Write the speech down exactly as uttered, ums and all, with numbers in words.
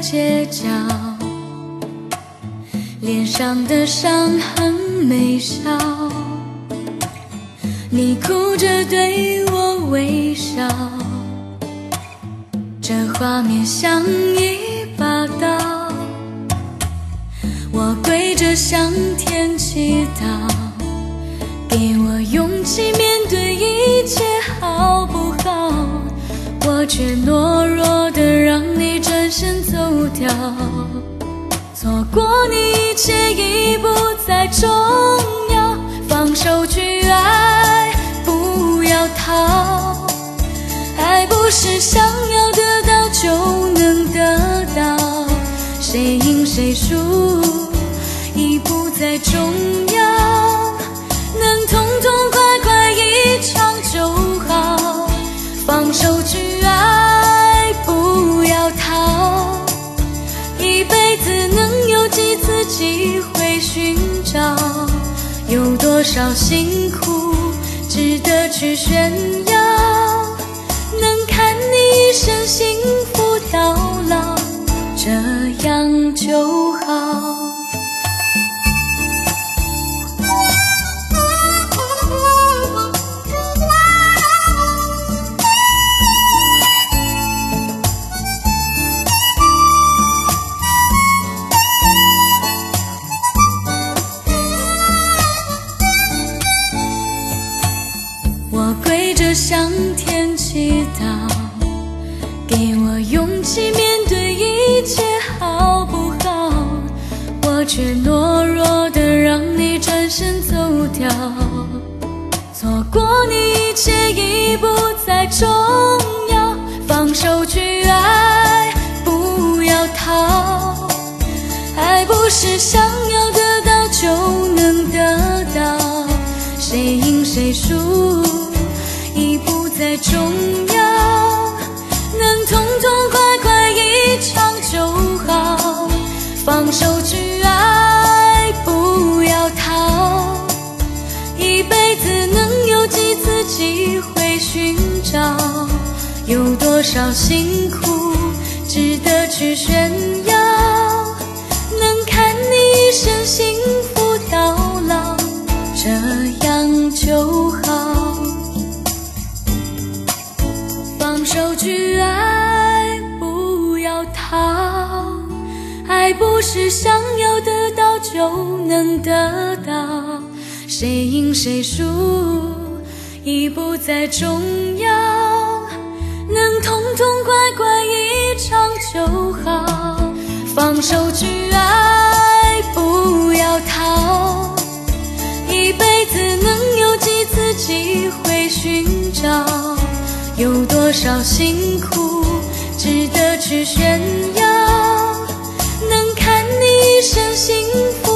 街角，脸上的伤痕没消，你哭着对我微笑，这画面像一把刀，我跪着向天祈祷，给我勇气面对一切好不好？我却懦弱的让你转身走掉，错过你一切已不再重要，放手去爱，不要逃，爱不是想要得到就能得到，谁赢谁输已不再重要，能痛痛快快一场就好，放手去爱，不要逃，一辈子能有几次机会寻找，有多少辛苦值得去炫耀，能看你一生幸福到老，这样就好。我跪着向天祈祷，给我勇气面对一切好不好？我却懦弱的让你转身走掉，错过你一切已不再重要，放手去爱，不要逃，爱不是想要得到就能得到，谁赢谁输已不再重要，能痛痛快快一场就好，放手去爱，不要逃，一辈子能有几次机会寻找，有多少辛苦值得去炫耀，能看你一生幸福到老，这样就好，放手去爱，不要逃，爱不是想要得到就能得到，谁赢谁输已不再重要，能痛痛快快一场就好，放手去爱，不要逃，一辈子能有几次机会寻找，有多少辛苦值得去炫耀，能看你一生幸福